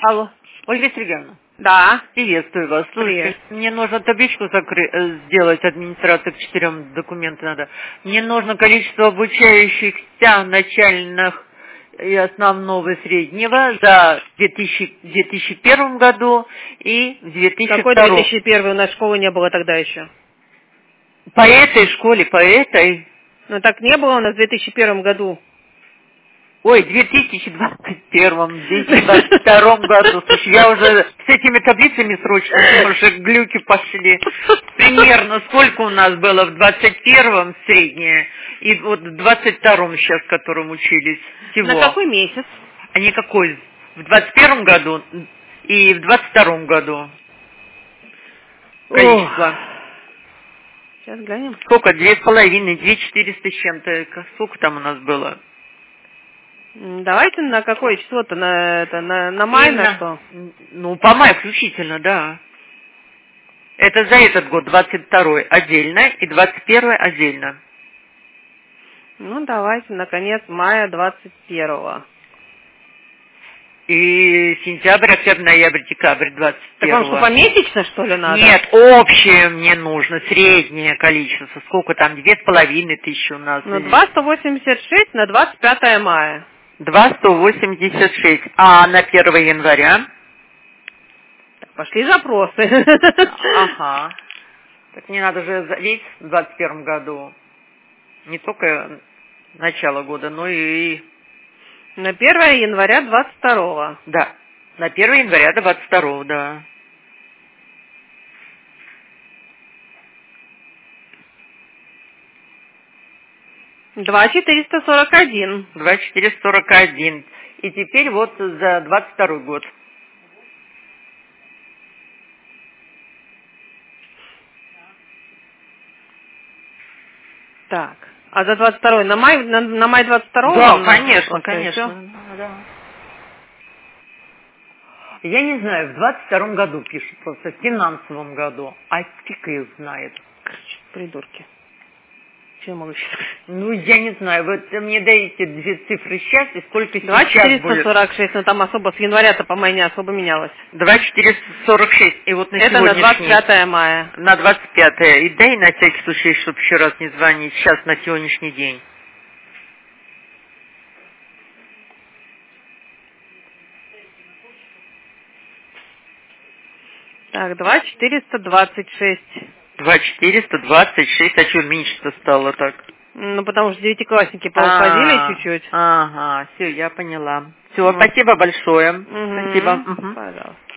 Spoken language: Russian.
Алло, Ольга Сергеевна. Да. Приветствую вас. Слушайте, мне нужно табличку сделать, администрацию к 4 документам надо. Мне нужно количество обучающихся начальных и основного и среднего за 2001 году и в 2002. Какой 2001? У нас школы не было тогда еще. По этой школе, по этой. Ну так не было у нас в 2001 году. Ой, в 2021, 2022 году. Слушай, я уже с этими таблицами срочно, уже глюки пошли. Примерно сколько у нас было в 21-м среднее, и вот в 22-м сейчас, в котором учились всего. На какой месяц? А никакой. В 21-м году и в 22-м году. Количество. Сейчас глянем. Сколько? 2,5, 2,400 с чем-то. Сколько там у нас было? Давайте на какое число-то? На май, на что? Ну, по май включительно, да. Это за этот год 22-й отдельно и 21-й отдельно. Ну, давайте на конец мая 21-го. И сентябрь, октябрь, ноябрь, декабрь 21-го. Так вам что, помесячно, что ли, надо? Нет, общее мне нужно, среднее количество. Сколько там? 2500 у нас. Ну, 2,186 на 25 мая. 2,186. А на 1 января? Так, пошли запросы. Ага. Так мне надо же весь в 21 году. Не только начало года, но и... На 1 января 22-го. Да. На 1 января до 22-го, да. $2,441. 2,441. И теперь вот за 22 год. Так. А за 22-й на май 22-го? Да, конечно, конечно. Да. Я не знаю, в 22 году пишут просто, в финансовом году. А фиг их знает. Короче, придурки. Что я могу еще сказать? Ну, я не знаю, вот мне дайте две цифры сейчас и сколько сейчас будет. 2,446, но там особо с января-то по май не особо менялось. 2,446, и вот на это сегодняшний... на 25 мая. На 25-е. И дай на всякий случай, чтобы еще раз не звонить, сейчас на сегодняшний день. Так, 2,426. 2,426, а что меньше-то стало так? Ну, потому что девятиклассники поуходили чуть-чуть. Ага, все, я поняла. Все, спасибо большое. Спасибо. Пожалуйста.